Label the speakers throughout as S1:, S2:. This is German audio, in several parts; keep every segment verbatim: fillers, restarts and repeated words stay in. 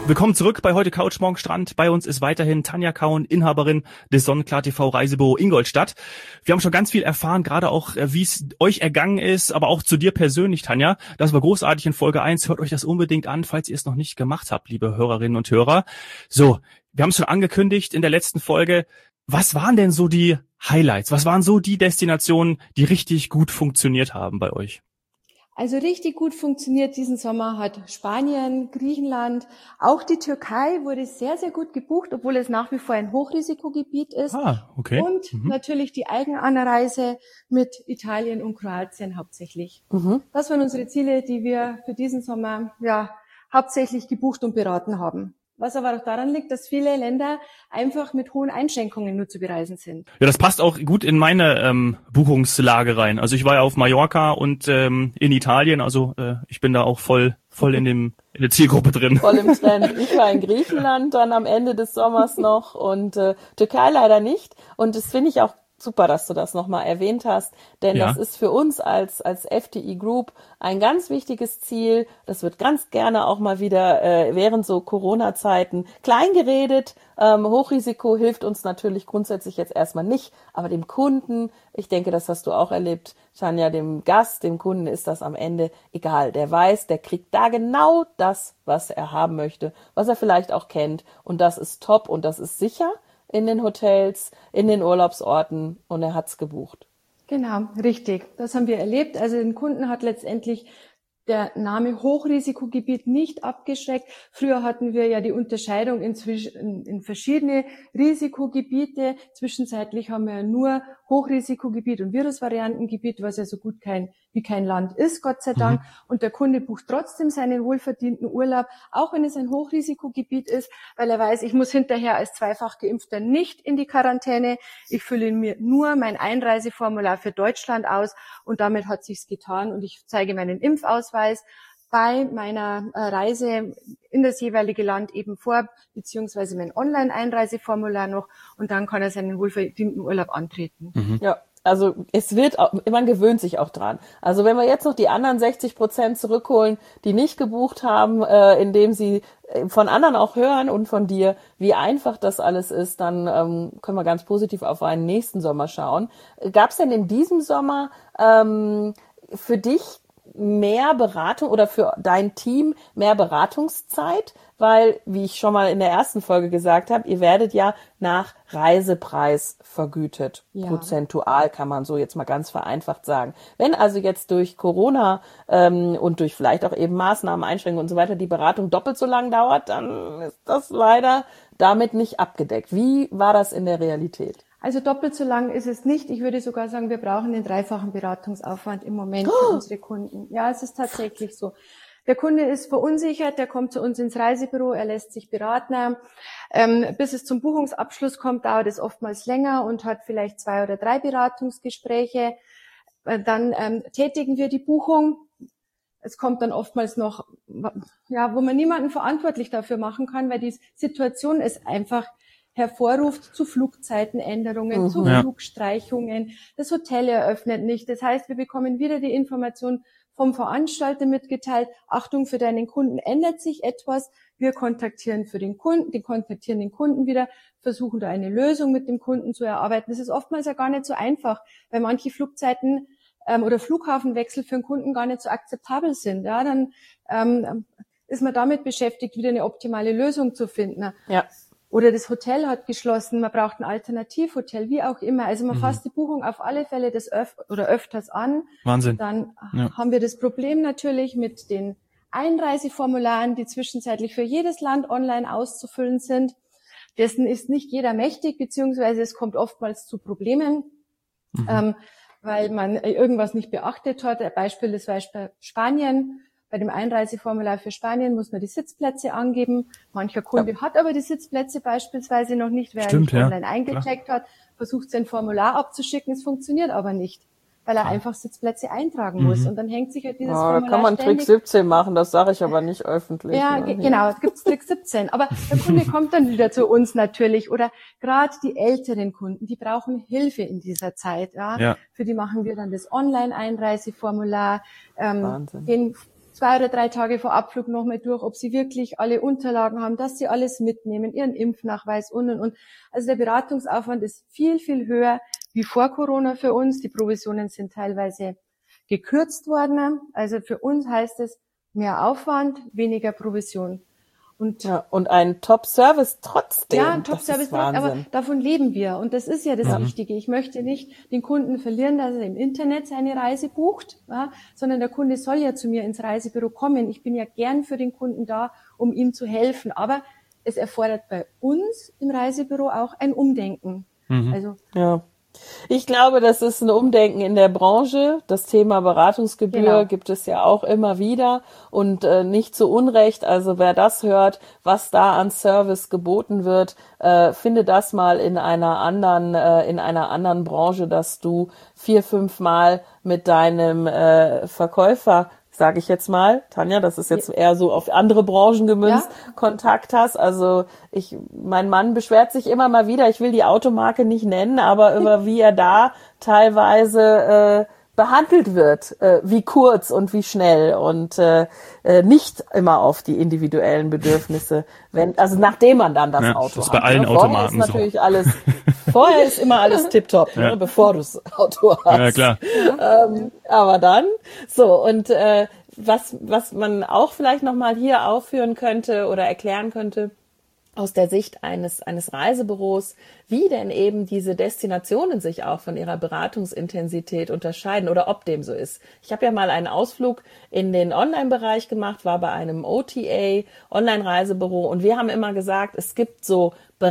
S1: Willkommen zurück bei Heute Couch, morgen Strand. Bei uns ist weiterhin Tanja Kauen, Inhaberin des Sonnenklar T V Reisebüro Ingolstadt. Wir haben schon ganz viel erfahren, gerade auch, wie es euch ergangen ist, aber auch zu dir persönlich, Tanja. Das war großartig in Folge eins. Hört euch das unbedingt an, falls ihr es noch nicht gemacht habt, liebe Hörerinnen und Hörer. So, wir haben es schon angekündigt in der letzten Folge. Was waren denn so die Highlights? Was waren so die Destinationen, die richtig gut funktioniert haben bei euch?
S2: Also richtig gut funktioniert diesen Sommer hat Spanien, Griechenland, auch die Türkei wurde sehr, sehr gut gebucht, obwohl es nach wie vor ein Hochrisikogebiet ist.
S1: Ah, okay.
S2: Und mhm. natürlich die Eigenanreise mit Italien und Kroatien hauptsächlich. Mhm. Das waren unsere Ziele, die wir für diesen Sommer ja hauptsächlich gebucht und beraten haben. Was aber auch daran liegt, dass viele Länder einfach mit hohen Einschränkungen nur zu bereisen sind.
S1: Ja, das passt auch gut in meine ähm, Buchungslage rein. Also ich war ja auf Mallorca und ähm, in Italien, also äh, ich bin da auch voll voll in dem in der Zielgruppe drin.
S3: Voll im Trend. Ich war in Griechenland dann am Ende des Sommers noch und äh, Türkei leider nicht. Und das finde ich auch super, dass du das nochmal erwähnt hast, denn ja. das ist für uns als als F D I Group ein ganz wichtiges Ziel. Das wird ganz gerne auch mal wieder äh, während so Corona-Zeiten klein geredet. Ähm, Hochrisiko hilft uns natürlich grundsätzlich jetzt erstmal nicht, aber dem Kunden, ich denke, das hast du auch erlebt, Tanja, dem Gast, dem Kunden ist das am Ende egal. Der weiß, der kriegt da genau das, was er haben möchte, was er vielleicht auch kennt und das ist top und das ist sicher in den Hotels, in den Urlaubsorten und er hat's gebucht.
S2: Genau, richtig. Das haben wir erlebt. Also den Kunden hat letztendlich der Name Hochrisikogebiet nicht abgeschreckt. Früher hatten wir ja die Unterscheidung inzwischen in verschiedene Risikogebiete. Zwischenzeitlich haben wir ja nur Hochrisikogebiet und Virusvariantengebiet, was ja so gut kein wie kein Land ist, Gott sei Dank. Mhm. Und der Kunde bucht trotzdem seinen wohlverdienten Urlaub, auch wenn es ein Hochrisikogebiet ist, weil er weiß, ich muss hinterher als zweifach Geimpfter nicht in die Quarantäne. Ich fülle mir nur mein Einreiseformular für Deutschland aus und damit hat sich's getan und ich zeige meinen Impfausweis bei meiner Reise in das jeweilige Land eben vor, beziehungsweise mein Online-Einreiseformular noch und dann kann er seinen wohlverdienten Urlaub antreten.
S3: Mhm. Ja. Also es wird, auch, man gewöhnt sich auch dran. Also wenn wir jetzt noch die anderen sechzig Prozent zurückholen, die nicht gebucht haben, äh, indem sie von anderen auch hören und von dir, wie einfach das alles ist, dann ähm, können wir ganz positiv auf einen nächsten Sommer schauen. Gab es denn in diesem Sommer ähm, für dich mehr Beratung oder für dein Team mehr Beratungszeit? Weil, wie ich schon mal in der ersten Folge gesagt habe, ihr werdet ja nach Reisepreis vergütet. Ja. Prozentual kann man so jetzt mal ganz vereinfacht sagen. Wenn also jetzt durch Corona ähm, und durch vielleicht auch eben Maßnahmen, Einschränkungen und so weiter die Beratung doppelt so lang dauert, dann ist das leider damit nicht abgedeckt. Wie war das in der Realität?
S2: Also doppelt so lang ist es nicht. Ich würde sogar sagen, wir brauchen den dreifachen Beratungsaufwand im Moment für oh. unsere Kunden. Ja, es ist tatsächlich so. Der Kunde ist verunsichert, der kommt zu uns ins Reisebüro, er lässt sich beraten. Ähm, bis es zum Buchungsabschluss kommt, dauert es oftmals länger und hat vielleicht zwei oder drei Beratungsgespräche. Äh, dann ähm, tätigen wir die Buchung. Es kommt dann oftmals noch, ja, wo man niemanden verantwortlich dafür machen kann, weil die Situation es einfach hervorruft zu Flugzeitenänderungen, mhm. zu ja. Flugstreichungen. Das Hotel eröffnet nicht. Das heißt, wir bekommen wieder die Information vom Veranstalter mitgeteilt, Achtung, für deinen Kunden ändert sich etwas. Wir kontaktieren für den Kunden, die kontaktieren den Kunden wieder, versuchen da eine Lösung mit dem Kunden zu erarbeiten. Das ist oftmals ja gar nicht so einfach, weil manche Flugzeiten ähm, oder Flughafenwechsel für den Kunden gar nicht so akzeptabel sind. Ja, dann ähm, ist man damit beschäftigt, wieder eine optimale Lösung zu finden. Ja. Oder das Hotel hat geschlossen, man braucht ein Alternativhotel, wie auch immer. Also man mhm. fasst die Buchung auf alle Fälle des öf- oder öfters an.
S1: Wahnsinn.
S2: Dann ja. haben wir das Problem natürlich mit den Einreiseformularen, die zwischenzeitlich für jedes Land online auszufüllen sind. Dessen ist nicht jeder mächtig, beziehungsweise es kommt oftmals zu Problemen, mhm. ähm, weil man irgendwas nicht beachtet hat. Ein Beispiel ist Beispiel Spanien. Bei dem Einreiseformular für Spanien muss man die Sitzplätze angeben. Mancher Kunde ja. hat aber die Sitzplätze beispielsweise noch nicht, weil
S1: Stimmt,
S2: er nicht
S1: ja.
S2: online eingecheckt Klar. hat, versucht sein Formular abzuschicken, es funktioniert aber nicht, weil er einfach Sitzplätze eintragen mhm. muss. Und dann hängt sich ja dieses
S3: oh,
S2: Formular
S3: da kann man
S2: ständig.
S3: Trick siebzehn machen, das sage ich aber nicht öffentlich.
S2: Ja, ge- genau, es gibt Trick siebzehn. Aber der Kunde kommt dann wieder zu uns natürlich. Oder gerade die älteren Kunden, die brauchen Hilfe in dieser Zeit. Ja?
S1: Ja.
S2: Für die machen wir dann das Online-Einreiseformular. Ähm, den zwei oder drei Tage vor Abflug nochmal durch, ob sie wirklich alle Unterlagen haben, dass sie alles mitnehmen, ihren Impfnachweis und, und, und. Also der Beratungsaufwand ist viel, viel höher wie vor Corona für uns. Die Provisionen sind teilweise gekürzt worden. Also für uns heißt es mehr Aufwand, weniger Provision.
S3: Und, ja, und ein Top-Service trotzdem.
S2: Ja, ein Top-Service, aber davon leben wir. Und das ist ja das ja. Wichtige. Ich möchte nicht den Kunden verlieren, dass er im Internet seine Reise bucht, ja, sondern der Kunde soll ja zu mir ins Reisebüro kommen. Ich bin ja gern für den Kunden da, um ihm zu helfen. Aber es erfordert bei uns im Reisebüro auch ein Umdenken.
S3: Mhm. Also ja. Ich glaube, das ist ein Umdenken in der Branche. Das Thema Beratungsgebühr genau. gibt es ja auch immer wieder und äh, nicht zu Unrecht. Also wer das hört, was da an Service geboten wird, äh, finde das mal in einer anderen äh, in einer anderen Branche, dass du vier, fünf Mal mit deinem äh, Verkäufer, sage ich jetzt mal, Tanja, das ist jetzt eher so auf andere Branchen gemünzt, ja. Kontakt hast. Also ich, mein Mann beschwert sich immer mal wieder, ich will die Automarke nicht nennen, aber über wie er da teilweise äh, behandelt wird, äh, wie kurz und wie schnell und äh, äh, nicht immer auf die individuellen Bedürfnisse, wenn, also nachdem man dann das ja, Auto
S1: das
S3: hat.
S1: Bei allen
S3: ne?
S1: Automarken
S3: vorher ist natürlich so. alles, vorher ist immer alles tipptopp, ja. ne? bevor du das Auto hast.
S1: Ja, klar.
S3: Ähm, aber dann, so, und äh, was was man auch vielleicht nochmal hier aufführen könnte oder erklären könnte, aus der Sicht eines eines Reisebüros, wie denn eben diese Destinationen sich auch von ihrer Beratungsintensität unterscheiden oder ob dem so ist. Ich habe ja mal einen Ausflug in den Online-Bereich gemacht, war bei einem O T A, Online-Reisebüro, und wir haben immer gesagt, es gibt so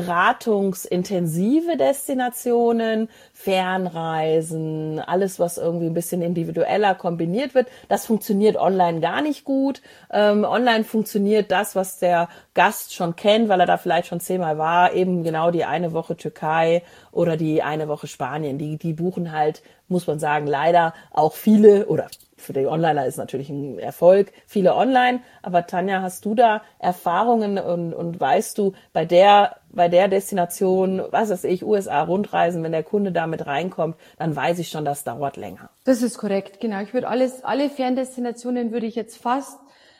S3: beratungsintensive Destinationen, Fernreisen, alles, was irgendwie ein bisschen individueller kombiniert wird. Das funktioniert online gar nicht gut. Ähm, online funktioniert das, was der Gast schon kennt, weil er da vielleicht schon zehnmal war, eben genau die eine Woche Türkei oder die eine Woche Spanien. Die, die buchen halt, muss man sagen, leider auch viele, oder für die Onliner ist natürlich ein Erfolg, viele online. Aber Tanja, hast du da Erfahrungen und, und weißt du, bei der, bei der Destination, was weiß ich, U S A-Rundreisen, wenn der Kunde damit reinkommt, dann weiß ich schon, das dauert länger.
S2: Das ist korrekt, genau. Ich würde alles, alle Ferndestinationen würde ich jetzt fast,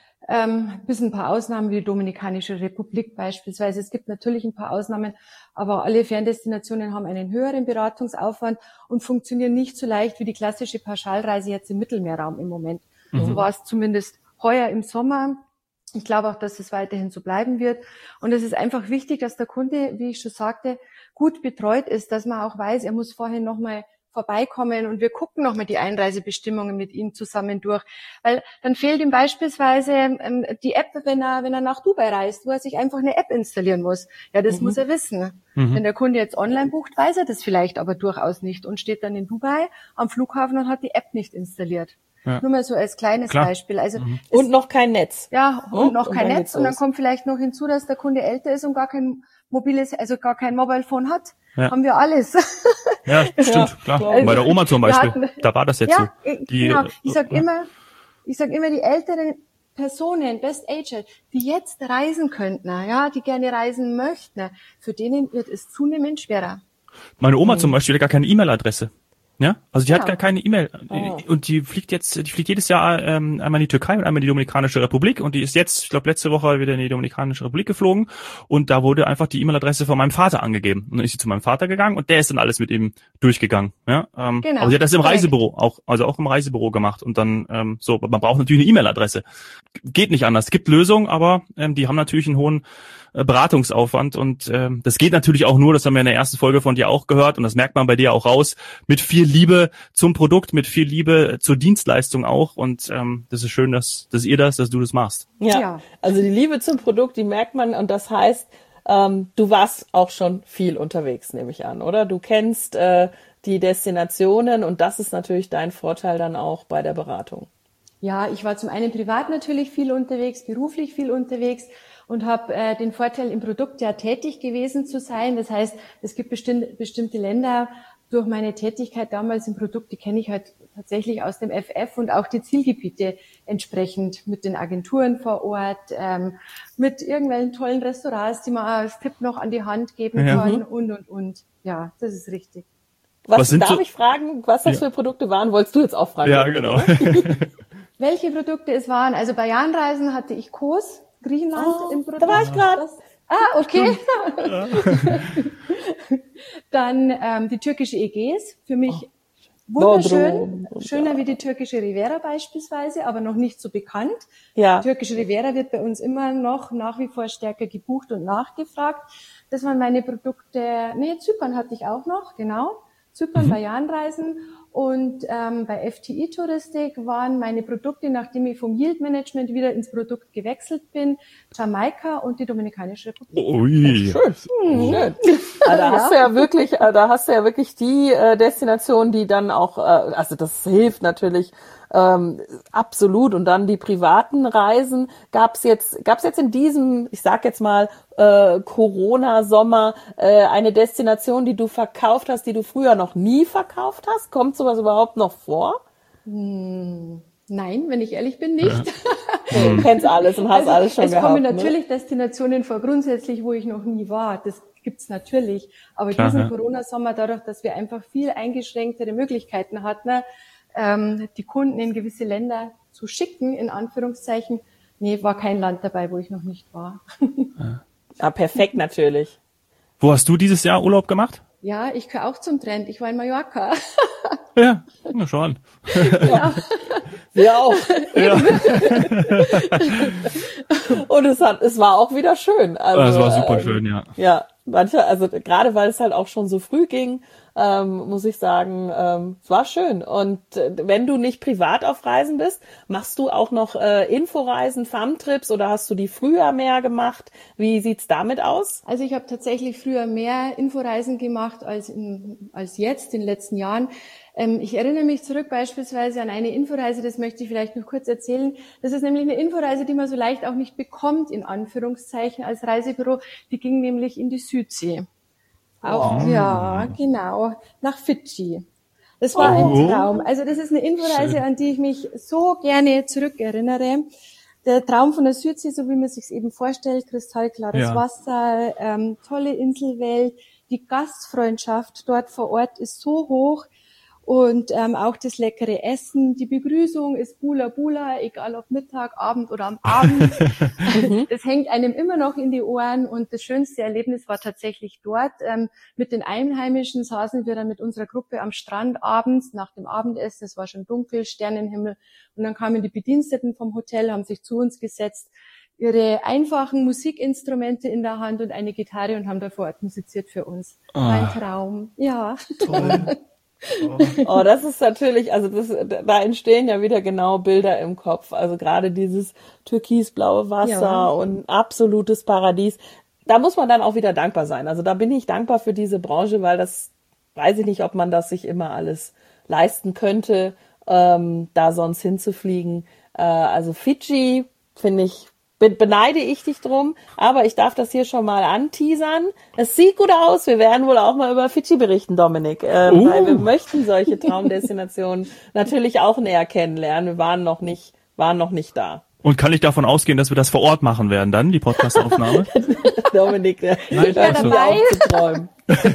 S2: ähm, bis ein paar Ausnahmen wie die Dominikanische Republik beispielsweise. Es gibt natürlich ein paar Ausnahmen, aber alle Ferndestinationen haben einen höheren Beratungsaufwand und funktionieren nicht so leicht wie die klassische Pauschalreise jetzt im Mittelmeerraum im Moment. Mhm. So war es zumindest heuer im Sommer. Ich glaube auch, dass es weiterhin so bleiben wird. Und es ist einfach wichtig, dass der Kunde, wie ich schon sagte, gut betreut ist, dass man auch weiß, er muss vorher nochmal vorbeikommen und wir gucken nochmal die Einreisebestimmungen mit ihm zusammen durch. Weil dann fehlt ihm beispielsweise ähm, die App, wenn er wenn er nach Dubai reist, wo er sich einfach eine App installieren muss. Ja, das mhm. muss er wissen. Mhm. Wenn der Kunde jetzt online bucht, weiß er das vielleicht aber durchaus nicht und steht dann in Dubai am Flughafen und hat die App nicht installiert. Ja. Nur mal so als kleines Klar. Beispiel. Also
S3: mhm. Und noch kein Netz.
S2: Ja, und oh, noch kein und Netz. Und dann kommt vielleicht noch hinzu, dass der Kunde älter ist und gar kein mobiles, also gar kein Mobile Phone hat. Ja. Haben wir alles.
S1: Ja, stimmt, ja, klar. Also, bei der Oma zum Beispiel, hatten, da war das jetzt
S2: ja,
S1: so.
S2: Die, genau. Ich sag ja. immer, ich sag immer, die älteren Personen, Best Aged, die jetzt reisen könnten, ja, die gerne reisen möchten, für denen wird es zunehmend schwerer.
S1: Meine Oma mhm. zum Beispiel hat gar keine E-Mail-Adresse. Ja, also die ja. hat gar keine E-Mail oh. und die fliegt jetzt, die fliegt jedes Jahr ähm, einmal in die Türkei und einmal in die Dominikanische Republik und die ist jetzt, ich glaube letzte Woche wieder in die Dominikanische Republik geflogen und da wurde einfach die E-Mail-Adresse von meinem Vater angegeben und dann ist sie zu meinem Vater gegangen und der ist dann alles mit ihm durchgegangen. Ja, ähm, genau. Aber sie hat das im Reisebüro auch, also auch im Reisebüro gemacht und dann ähm, so, man braucht natürlich eine E-Mail-Adresse. Geht nicht anders. Es gibt Lösungen, aber ähm, die haben natürlich einen hohen Beratungsaufwand und ähm, das geht natürlich auch nur, das haben wir in der ersten Folge von dir auch gehört und das merkt man bei dir auch raus, mit viel Liebe zum Produkt, mit viel Liebe zur Dienstleistung auch und ähm, das ist schön, dass, dass ihr das, dass du das machst.
S3: Ja, ja, also die Liebe zum Produkt, die merkt man und das heißt, ähm, du warst auch schon viel unterwegs, nehme ich an, oder? Du kennst äh, die Destinationen und das ist natürlich dein Vorteil dann auch bei der Beratung.
S2: Ja, ich war zum einen privat natürlich viel unterwegs, beruflich viel unterwegs und habe äh, den Vorteil, im Produkt ja tätig gewesen zu sein. Das heißt, es gibt bestimmt, bestimmte Länder durch meine Tätigkeit damals im Produkt, die kenne ich halt tatsächlich aus dem F F und auch die Zielgebiete entsprechend mit den Agenturen vor Ort, ähm, mit irgendwelchen tollen Restaurants, die man als Tipp noch an die Hand geben ja. kann und, und, und. Ja, das ist richtig.
S3: Was, was darf so, ich fragen, was das ja. für Produkte waren? Wolltest du jetzt auch fragen?
S1: Ja, genau.
S2: Welche Produkte es waren? Also bei Jahnreisen hatte ich Kos, Griechenland
S3: Oh,
S2: im Produkt.
S3: da war ich gerade.
S2: Ah, okay. Dann ähm, die türkische Ägäis, für mich wunderschön, schöner wie die türkische Riviera beispielsweise, aber noch nicht so bekannt.
S3: Ja.
S2: Die türkische Riviera wird bei uns immer noch nach wie vor stärker gebucht und nachgefragt. Das waren meine Produkte. Nee, Zypern hatte ich auch noch, genau. Zypern mhm. bei Jahnreisen. Und ähm, bei F T I-Touristik waren meine Produkte, nachdem ich vom Yield-Management wieder ins Produkt gewechselt bin, Jamaika und die Dominikanische Republik.
S1: Ui.
S3: Schön. Hm. Schön. Also da hast du ja wirklich, da hast du ja wirklich die äh, Destination, die dann auch, äh, also das hilft natürlich ähm, absolut. Und dann die privaten Reisen. Gab's jetzt, gab's jetzt in diesem, ich sag jetzt mal äh, Corona-Sommer äh, eine Destination, die du verkauft hast, die du früher noch nie verkauft hast? Kommt sowas überhaupt noch vor?
S2: Hm, nein, wenn ich ehrlich bin, nicht.
S3: Ja. Du kennst alles und hast also, alles schon
S2: es
S3: gehabt.
S2: Es kommen natürlich
S3: ne?
S2: Destinationen vor, grundsätzlich, wo ich noch nie war. Das gibt's natürlich. Aber
S1: Klar,
S2: diesen
S1: ja.
S2: Corona-Sommer, dadurch, dass wir einfach viel eingeschränktere Möglichkeiten hatten, ähm, die Kunden in gewisse Länder zu schicken, in Anführungszeichen, nee, war kein Land dabei, wo ich noch nicht war.
S3: Ja, ja perfekt natürlich.
S1: Wo hast du dieses Jahr Urlaub gemacht?
S2: Ja, ich gehöre auch zum Trend. Ich war in Mallorca.
S1: Ja, na schon.
S2: Ja.
S3: Wir auch. Ja. Und es hat, es war auch wieder schön. Also,
S1: es war super
S3: ähm,
S1: schön, ja.
S3: Ja, manche, also gerade weil es halt auch schon so früh ging, ähm, muss ich sagen, ähm, es war schön. Und äh, wenn du nicht privat auf Reisen bist, machst du auch noch äh, Inforeisen, Farmtrips oder hast du die früher mehr gemacht? Wie sieht's damit aus?
S2: Also ich habe tatsächlich früher mehr Inforeisen gemacht als in, als jetzt in den letzten Jahren. Ähm, ich erinnere mich zurück beispielsweise an eine Inforeise, das möchte ich vielleicht noch kurz erzählen. Das ist nämlich eine Inforeise, die man so leicht auch nicht bekommt, in Anführungszeichen, als Reisebüro. Die ging nämlich in die Südsee. Auch, oh. Ja, genau, nach Fidschi. Das war oh. ein Traum. Also das ist eine Inforeise, an die ich mich so gerne zurückerinnere. Der Traum von der Südsee, so wie man sich es eben vorstellt, kristallklares ja. Wasser, ähm, tolle Inselwelt, die Gastfreundschaft dort vor Ort ist so hoch. Und ähm, auch das leckere Essen, die Begrüßung ist Bula Bula, egal ob Mittag, Abend oder am Abend. Das hängt einem immer noch in die Ohren. Und das schönste Erlebnis war tatsächlich dort. Ähm, mit den Einheimischen saßen wir dann mit unserer Gruppe am Strand abends nach dem Abendessen. Es war schon dunkel, Sternenhimmel. Und dann kamen die Bediensteten vom Hotel, haben sich zu uns gesetzt, ihre einfachen Musikinstrumente in der Hand und eine Gitarre und haben da vor Ort musiziert für uns. Oh. Ein Traum, ja.
S1: Toll.
S3: Oh. oh, das ist natürlich, also das, da entstehen ja wieder genau Bilder im Kopf. Also gerade dieses türkisblaue Wasser ja. und absolutes Paradies. Da muss man dann auch wieder dankbar sein. Also da bin ich dankbar für diese Branche, weil das, weiß ich nicht, ob man das sich immer alles leisten könnte, ähm, da sonst hinzufliegen. Äh, also Fidschi finde ich, beneide ich dich drum, aber ich darf das hier schon mal anteasern. Es sieht gut aus, wir werden wohl auch mal über Fidschi berichten, Dominik, äh, uh. weil wir möchten solche Traumdestinationen natürlich auch näher kennenlernen. Wir waren noch nicht, waren noch nicht da.
S1: Und kann ich davon ausgehen, dass wir das vor Ort machen werden dann, die Podcast-Aufnahme?
S3: Dominik, der
S1: Nein,
S3: ja dabei aufzuträumen.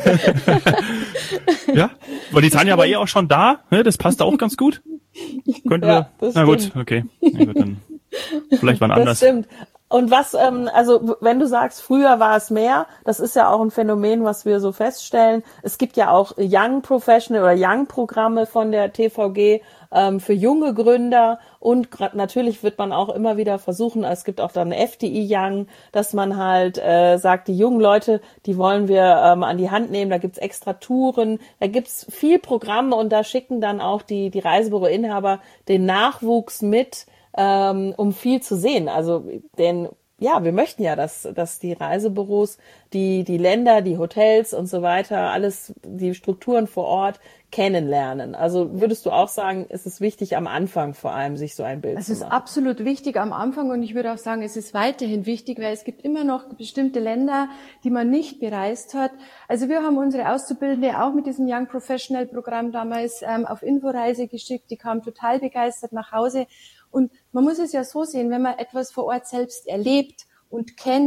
S1: Ja, weil die Tanja war eh auch schon da, ne? Das passt auch ganz gut. Könnten ja, wir, na gut, okay. Na gut, dann vielleicht wann anders.
S3: Das stimmt. Und was, ähm, also wenn du sagst, früher war es mehr, das ist ja auch ein Phänomen, was wir so feststellen. Es gibt ja auch Young Professional oder Young Programme von der T V G ähm, für junge Gründer und natürlich wird man auch immer wieder versuchen, es gibt auch dann F D I Young, dass man halt äh, sagt, die jungen Leute, die wollen wir ähm, an die Hand nehmen, da gibt's extra Touren, da gibt's viel Programme und da schicken dann auch die, die Reisebüroinhaber den Nachwuchs mit, Ähm, um viel zu sehen. Also denn ja, wir möchten ja, dass dass die Reisebüros, die die Länder, die Hotels und so weiter, alles die Strukturen vor Ort kennenlernen. Also würdest du auch sagen, es ist wichtig am Anfang vor allem, sich so ein Bild
S2: es
S3: zu machen?
S2: Es ist absolut wichtig am Anfang und ich würde auch sagen, es ist weiterhin wichtig, weil es gibt immer noch bestimmte Länder, die man nicht bereist hat. Also wir haben unsere Auszubildende auch mit diesem Young Professional Programm damals ähm, auf Inforeise geschickt. Die kam total begeistert nach Hause. Und man muss es ja so sehen, wenn man etwas vor Ort selbst erlebt und kennt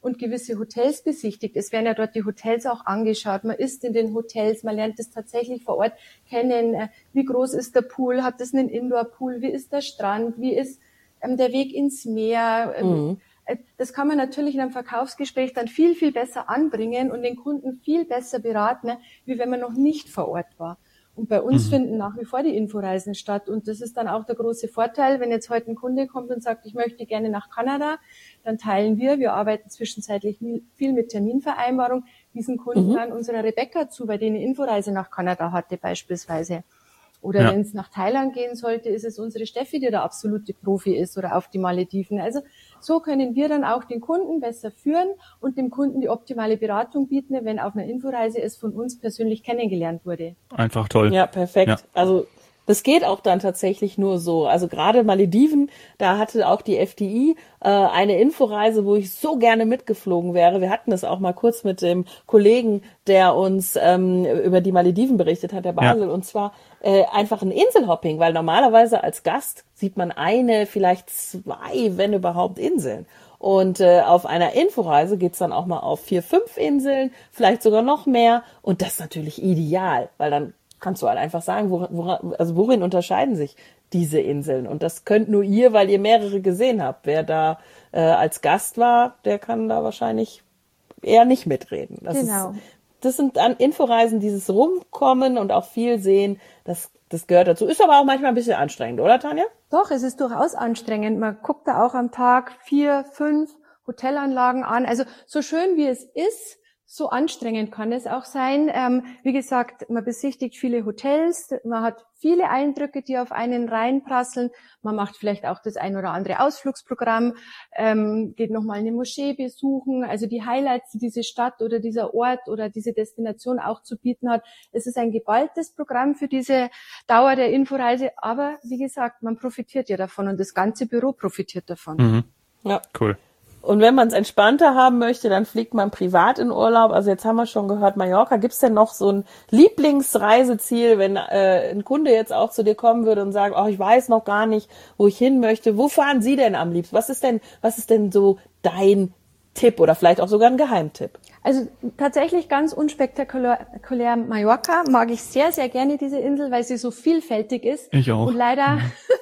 S2: und gewisse Hotels besichtigt. Es werden ja dort die Hotels auch angeschaut. Man ist in den Hotels, man lernt es tatsächlich vor Ort kennen. Wie groß ist der Pool? Hat es einen Indoor-Pool? Wie ist der Strand? Wie ist ähm, der Weg ins Meer? Mhm. Das kann man natürlich in einem Verkaufsgespräch dann viel, viel besser anbringen und den Kunden viel besser beraten, wie wenn man noch nicht vor Ort war. Und bei uns mhm. finden nach wie vor die Inforeisen statt. Und das ist dann auch der große Vorteil, wenn jetzt heute ein Kunde kommt und sagt, ich möchte gerne nach Kanada, dann teilen wir, wir arbeiten zwischenzeitlich viel mit Terminvereinbarung, diesen Kunden mhm. dann unserer Rebecca zu, bei denen eine Inforeise nach Kanada hatte beispielsweise. Oder ja. wenn es nach Thailand gehen sollte, ist es unsere Steffi, die der absolute Profi ist, oder auf die Malediven. Also so können wir dann auch den Kunden besser führen und dem Kunden die optimale Beratung bieten, wenn auf einer Inforeise es von uns persönlich kennengelernt wurde.
S1: Einfach toll.
S3: Ja, perfekt. Ja. Also das geht auch dann tatsächlich nur so. Also gerade Malediven, da hatte auch die F D I äh, eine Inforeise, wo ich so gerne mitgeflogen wäre. Wir hatten das auch mal kurz mit dem Kollegen, der uns ähm, über die Malediven berichtet hat, der Basel. Ja. Und zwar äh, einfach ein Inselhopping, weil normalerweise als Gast sieht man eine, vielleicht zwei, wenn überhaupt, Inseln. Und äh, auf einer Inforeise geht's dann auch mal auf vier, fünf Inseln, vielleicht sogar noch mehr. Und das ist natürlich ideal, weil dann kannst du halt einfach sagen, worin, worin, also worin unterscheiden sich diese Inseln? Und das könnt nur ihr, weil ihr mehrere gesehen habt. Wer da äh, als Gast war, der kann da wahrscheinlich eher nicht mitreden. Das
S2: genau.
S3: Ist, das sind dann Inforeisen, dieses Rumkommen und auch viel sehen, das, das gehört dazu. Ist aber auch manchmal ein bisschen anstrengend, oder Tanja?
S2: Doch, es ist durchaus anstrengend. Man guckt da auch am Tag vier, fünf Hotelanlagen an. Also so schön wie es ist, so anstrengend kann es auch sein. Ähm, wie gesagt, man besichtigt viele Hotels, man hat viele Eindrücke, die auf einen reinprasseln. Man macht vielleicht auch das ein oder andere Ausflugsprogramm, ähm, geht nochmal eine Moschee besuchen. Also die Highlights, die diese Stadt oder dieser Ort oder diese Destination auch zu bieten hat. Es ist ein geballtes Programm für diese Dauer der Inforeise. Aber wie gesagt, man profitiert ja davon und das ganze Büro profitiert davon.
S1: Mhm. Ja, cool.
S3: Und wenn man es entspannter haben möchte, dann fliegt man privat in Urlaub. Also jetzt haben wir schon gehört, Mallorca. Gibt's denn noch so ein Lieblingsreiseziel, wenn äh, ein Kunde jetzt auch zu dir kommen würde und sagt, oh, ich weiß noch gar nicht, wo ich hin möchte. Wo fahren Sie denn am liebsten? Was ist denn, was ist denn so dein Tipp oder vielleicht auch sogar ein Geheimtipp?
S2: Also tatsächlich ganz unspektakulär Mallorca. Mag ich sehr, sehr gerne diese Insel, weil sie so vielfältig ist.
S1: Ich auch.
S2: Und leider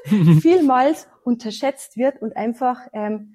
S2: vielmals unterschätzt wird und einfach ähm,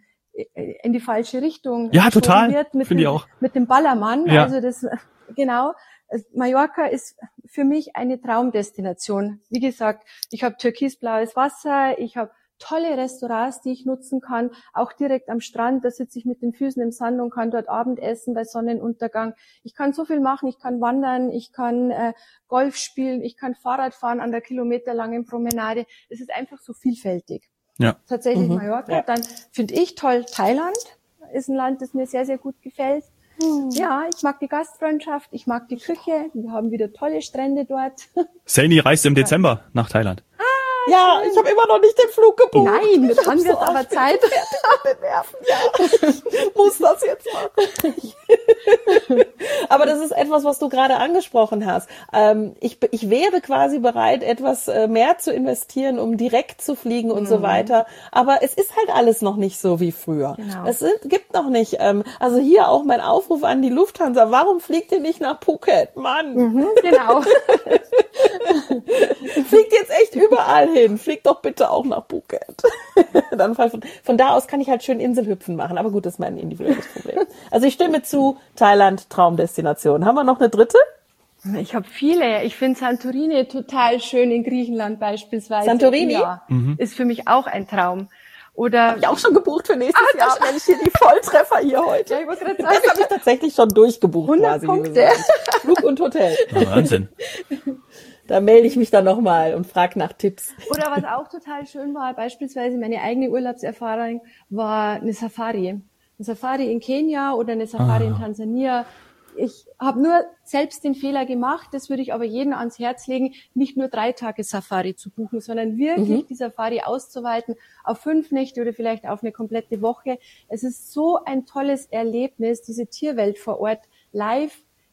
S2: in die falsche Richtung
S1: ja total
S2: wird mit
S1: finde
S2: dem,
S1: ich auch
S2: mit dem Ballermann.
S1: Ja.
S2: Also das genau. Mallorca ist für mich eine Traumdestination. Wie gesagt, ich habe türkisblaues Wasser, ich habe tolle Restaurants, die ich nutzen kann, auch direkt am Strand. Da sitze ich mit den Füßen im Sand und kann dort Abendessen bei Sonnenuntergang. Ich kann so viel machen. Ich kann wandern, ich kann äh, Golf spielen, ich kann Fahrrad fahren an der kilometerlangen Promenade. Es ist einfach so vielfältig.
S1: Ja.
S2: Tatsächlich
S3: Mhm.
S2: Mallorca.
S3: Ja.
S2: Dann finde ich toll Thailand. Ist ein Land, das mir sehr, sehr gut gefällt. Mhm. Ja, ich mag die Gastfreundschaft, ich mag die Küche. Wir haben wieder tolle Strände dort.
S1: Saini reist im Dezember nach Thailand.
S3: Ja, ich habe immer noch nicht den Flug gebucht.
S2: Nein, dann wird aber Zeit.
S3: Ja, ich muss das jetzt machen. Aber das ist etwas, was du gerade angesprochen hast. Ähm, ich, ich wäre quasi bereit, etwas äh, mehr zu investieren, um direkt zu fliegen und mhm. so weiter. Aber es ist halt alles noch nicht so wie früher.
S2: Genau.
S3: Es sind, gibt noch nicht. Ähm, also hier auch mein Aufruf an die Lufthansa. Warum fliegt ihr nicht nach Phuket? Mann.
S2: Mhm, genau.
S3: Fliegt jetzt echt überall hin. Fliegt doch bitte auch nach Phuket. Dann von, von da aus kann ich halt schön Inselhüpfen machen. Aber gut, das ist mein individuelles Problem. Also ich stimme zu, Thailand, Traumdestination. Haben wir noch eine dritte?
S2: Ich habe viele. Ich finde Santorini total schön in Griechenland beispielsweise.
S3: Santorini?
S2: Ja, mhm. ist für mich auch ein Traum. Oder
S3: habe ich auch schon gebucht für nächstes ah, Jahr. Mensch, hier die Volltreffer hier heute. Ja, ich wollte gerade sagen, das habe ich tatsächlich schon durchgebucht.
S2: hundert
S3: quasi.
S2: Punkte.
S3: Flug und Hotel.
S1: Ja, Wahnsinn.
S3: Da melde ich mich dann nochmal und frage nach Tipps.
S2: Oder was auch total schön war, beispielsweise meine eigene Urlaubserfahrung, war eine Safari. Eine Safari in Kenia oder eine Safari ah. in Tansania. Ich habe nur selbst den Fehler gemacht, das würde ich aber jedem ans Herz legen, nicht nur drei Tage Safari zu buchen, sondern wirklich mhm. die Safari auszuweiten auf fünf Nächte oder vielleicht auf eine komplette Woche. Es ist so ein tolles Erlebnis, diese Tierwelt vor Ort live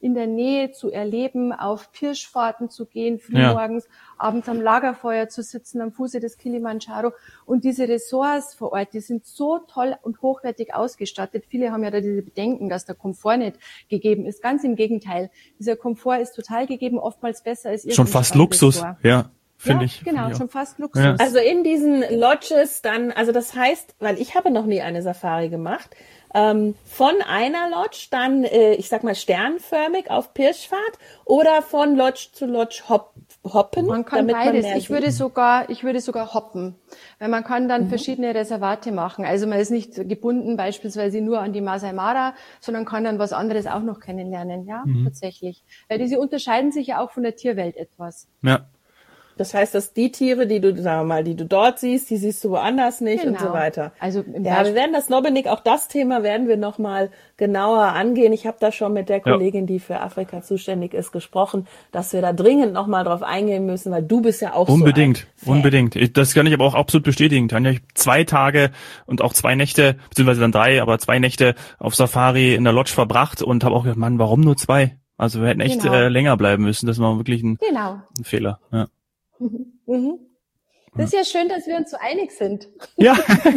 S2: in der Nähe zu erleben, auf Pirschfahrten zu gehen, frühmorgens, ja. abends am Lagerfeuer zu sitzen, am Fuße des Kilimanjaro. Und diese Ressorts vor Ort, die sind so toll und hochwertig ausgestattet. Viele haben ja da diese Bedenken, dass der Komfort nicht gegeben ist. Ganz im Gegenteil. Dieser Komfort ist total gegeben, oftmals besser als
S1: schon fast Luxus, ja. Finde
S2: ja,
S1: ich.
S2: Genau,
S1: find ich
S2: schon fast Luxus.
S3: Ja. Also in diesen Lodges dann, also das heißt, weil ich habe noch nie eine Safari gemacht, ähm, von einer Lodge dann, äh, ich sag mal, sternförmig auf Pirschfahrt oder von Lodge zu Lodge hop, hoppen?
S2: Man kann beides. Man ich würde sogar, ich würde sogar hoppen, weil man kann dann mhm. verschiedene Reservate machen. Also man ist nicht gebunden beispielsweise nur an die Masai Mara, sondern kann dann was anderes auch noch kennenlernen. Ja, mhm. tatsächlich. Weil diese unterscheiden sich ja auch von der Tierwelt etwas.
S1: Ja.
S3: Das heißt, dass die Tiere, die du, sagen wir mal, die du dort siehst, die siehst du woanders nicht
S2: genau.
S3: und so weiter.
S2: Also
S3: im ja, wir werden das Nobbenik, auch das Thema werden wir nochmal genauer angehen. Ich habe da schon mit der Kollegin, ja. die für Afrika zuständig ist, gesprochen, dass wir da dringend nochmal drauf eingehen müssen, weil du bist ja auch
S1: unbedingt,
S3: so ein
S1: Unbedingt, unbedingt. Das kann ich aber auch absolut bestätigen, Tanja. Ich habe zwei Tage und auch zwei Nächte, beziehungsweise dann drei, aber zwei Nächte auf Safari in der Lodge verbracht und habe auch gedacht, Mann, warum nur zwei? Also wir hätten echt genau. äh, länger bleiben müssen. Das war wirklich ein,
S2: genau.
S1: ein Fehler. Ja.
S2: Mhm. Das ist ja schön, dass wir uns so einig sind.
S1: Ja,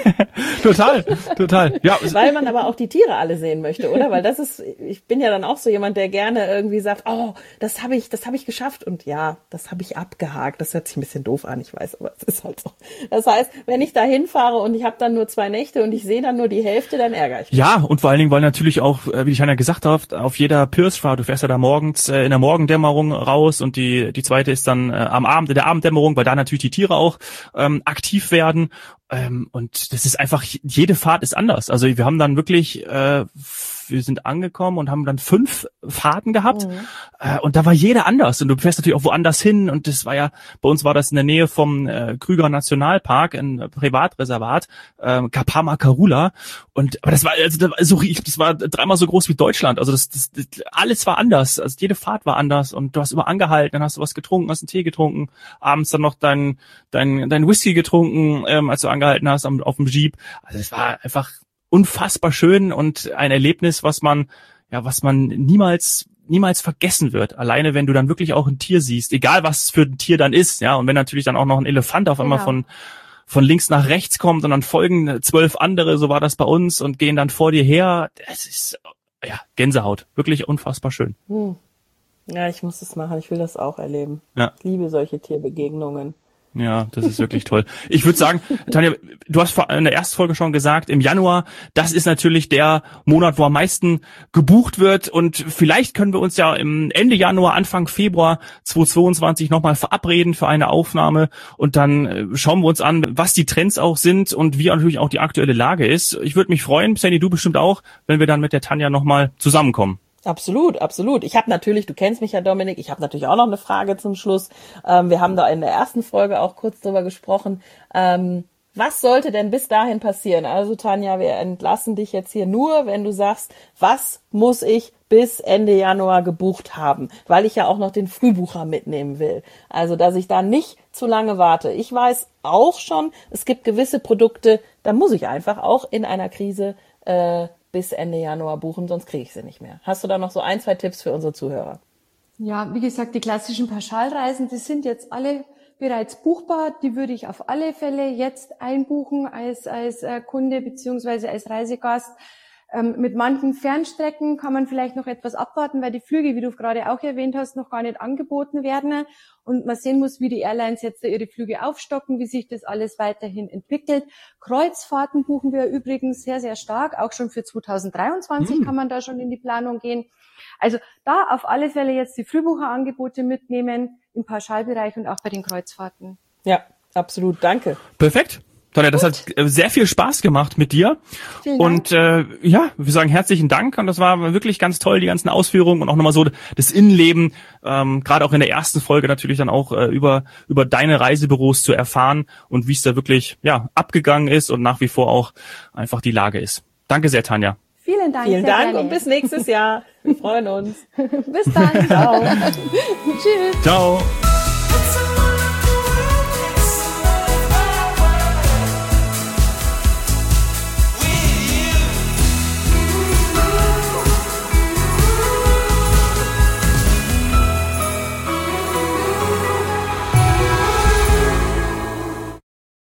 S1: total, total. Ja,
S3: weil man aber auch die Tiere alle sehen möchte, oder? Weil das ist, ich bin ja dann auch so jemand, der gerne irgendwie sagt, oh, das habe ich, das habe ich geschafft und ja, das habe ich abgehakt. Das hört sich ein bisschen doof an, ich weiß, aber es ist halt so. Das heißt, wenn ich da hinfahre und ich habe dann nur zwei Nächte und ich sehe dann nur die Hälfte, dann ärgere ich mich.
S1: Ja, und vor allen Dingen, weil natürlich auch, wie ich ja gesagt habe, auf jeder Pirschfahrt, du fährst ja da morgens äh, in der Morgendämmerung raus und die die zweite ist dann äh, am Abend in der Abenddämmerung, weil da natürlich die Tiere auch ähm, aktiv werden. Ähm, und das ist einfach, jede Fahrt ist anders. Also wir haben dann wirklich, äh, wir sind angekommen und haben dann fünf Fahrten gehabt. Mhm. Äh, und da war jede anders. Und du fährst natürlich auch woanders hin. Und das war ja, bei uns war das in der Nähe vom äh, Krüger Nationalpark, ein Privatreservat, äh, Kapama Karula. Und aber das war also das war, so, das war dreimal so groß wie Deutschland. Also das, das, das alles war anders. Also jede Fahrt war anders. Und du hast immer angehalten, dann hast du was getrunken, hast einen Tee getrunken, abends dann noch dein dein dein Whisky getrunken, ähm, als du angehalten hast am, auf dem Jeep. Also es war einfach unfassbar schön und ein Erlebnis, was man, ja, was man niemals, niemals vergessen wird. Alleine, wenn du dann wirklich auch ein Tier siehst, egal was es für ein Tier dann ist, ja, und wenn natürlich dann auch noch ein Elefant auf einmal genau. von, von links nach rechts kommt und dann folgen zwölf andere, so war das bei uns und gehen dann vor dir her. Das ist, ja, Gänsehaut. Wirklich unfassbar schön.
S3: Hm. Ja, ich muss das machen. Ich will das auch erleben.
S1: Ja.
S3: Ich liebe solche Tierbegegnungen.
S1: Ja, das ist wirklich toll. Ich würde sagen, Tanja, du hast in der ersten Folge schon gesagt, im Januar, das ist natürlich der Monat, wo am meisten gebucht wird und vielleicht können wir uns ja im Ende Januar, Anfang Februar zweitausendzweiundzwanzig nochmal verabreden für eine Aufnahme und dann schauen wir uns an, was die Trends auch sind und wie natürlich auch die aktuelle Lage ist. Ich würde mich freuen, Sandy, du bestimmt auch, wenn wir dann mit der Tanja nochmal zusammenkommen.
S3: Absolut, absolut. Ich habe natürlich, du kennst mich ja, Dominik, ich habe natürlich auch noch eine Frage zum Schluss. Ähm, wir haben da in der ersten Folge auch kurz drüber gesprochen. Ähm, was sollte denn bis dahin passieren? Also Tanja, wir entlassen dich jetzt hier nur, wenn du sagst, was muss ich bis Ende Januar gebucht haben? Weil ich ja auch noch den Frühbucher mitnehmen will. Also, dass ich da nicht zu lange warte. Ich weiß auch schon, es gibt gewisse Produkte, da muss ich einfach auch in einer Krise äh, bis Ende Januar buchen, sonst kriege ich sie nicht mehr. Hast du da noch so ein, zwei Tipps für unsere Zuhörer?
S2: Ja, wie gesagt, die klassischen Pauschalreisen, die sind jetzt alle bereits buchbar. Die würde ich auf alle Fälle jetzt einbuchen als als äh, Kunde beziehungsweise als Reisegast. Ähm, mit manchen Fernstrecken kann man vielleicht noch etwas abwarten, weil die Flüge, wie du gerade auch erwähnt hast, noch gar nicht angeboten werden. Und man sehen muss, wie die Airlines jetzt ihre Flüge aufstocken, wie sich das alles weiterhin entwickelt. Kreuzfahrten buchen wir übrigens sehr, sehr stark. Auch schon für zweitausenddreiundzwanzig hm. kann man da schon in die Planung gehen. Also da auf alle Fälle jetzt die Frühbucherangebote mitnehmen im Pauschalbereich und auch bei den Kreuzfahrten.
S3: Ja, absolut. Danke.
S1: Perfekt. Tanja, das hat sehr viel Spaß gemacht mit dir.
S2: Vielen Dank.
S1: Und äh, ja, wir sagen herzlichen Dank und das war wirklich ganz toll, die ganzen Ausführungen und auch nochmal so das Innenleben, ähm, gerade auch in der ersten Folge natürlich dann auch äh, über über deine Reisebüros zu erfahren und wie es da wirklich ja abgegangen ist und nach wie vor auch einfach die Lage ist. Danke sehr, Tanja.
S2: Vielen Dank.
S3: Vielen Dank
S2: gerne.
S3: Und bis nächstes Jahr. Wir freuen uns.
S2: Bis dann.
S3: Ciao.
S2: Tschüss.
S1: Ciao.